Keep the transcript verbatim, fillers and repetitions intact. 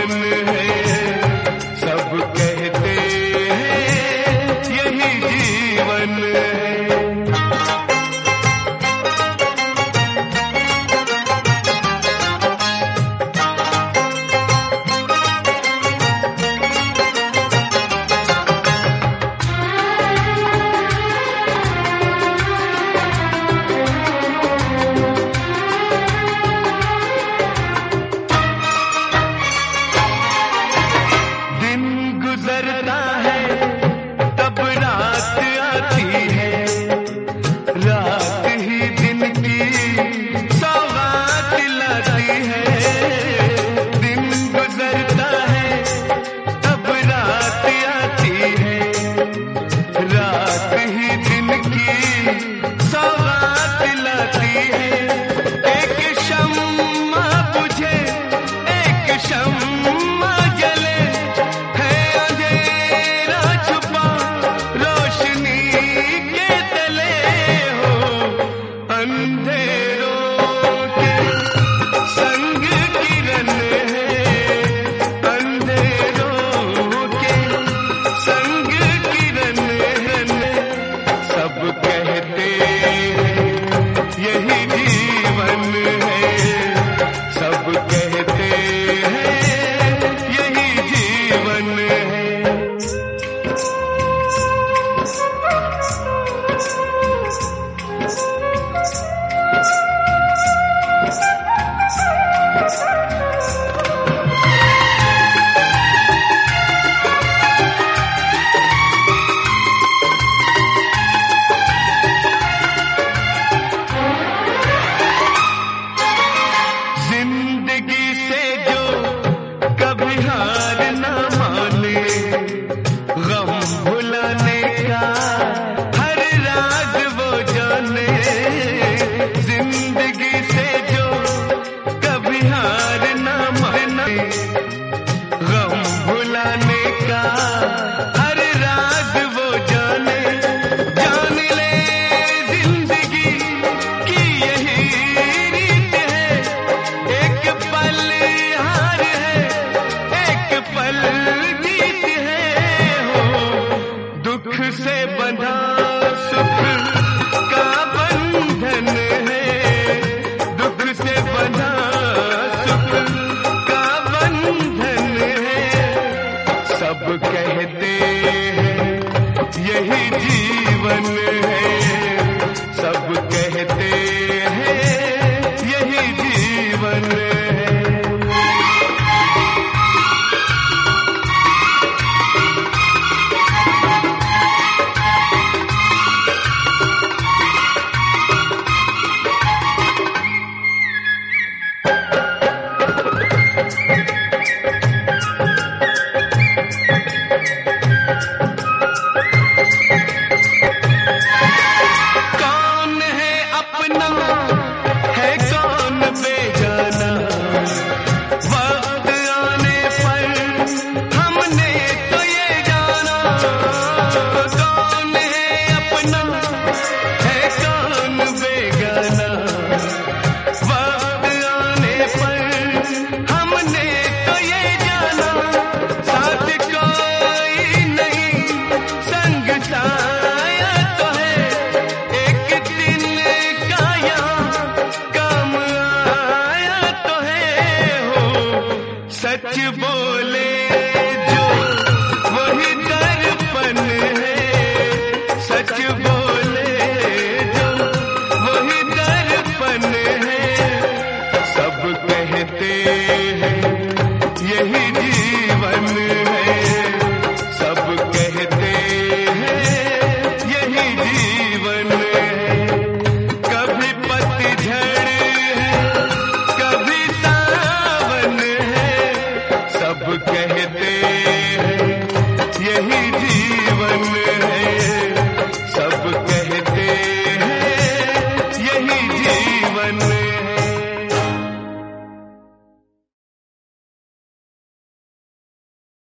जीवन है, सब कहते हैं यही जीवन है। गुजरता है तब रात आती है, रात ही दिन की सौगात लाती है। दिन गुजरता है तब रात आती है, रात ही दिन की सौगात लाती है। एक शम्मा बुझे, एक शम्मा जले, जिंदगी से जो कभी हार न माने, गम भुलाने का हर राज वो जाने। जिंदगी से जो कभी हार न माने, गम भुलाने का हर राज वो जाने। जान ले जिंदगी की यही रीत है, एक पल हार है, एक पल जीत है। हो दुख से बंधा सुख का बंधन है, दुख से बंधा सुख का बंधन है। सब कहते हैं यही जीवन है, सब कहते हैं यही जीवन है। कौन है अपना है कौन बेगाना, वक्त आने पर हमने तो ये जाना। कौन है अपना है कौन बेगाना, वक्त आने पर हमने तो ये जाना। साथ कोई नहीं, संग साया तो है, एक दिन का यहाँ काम आया तो है। हो सच बोले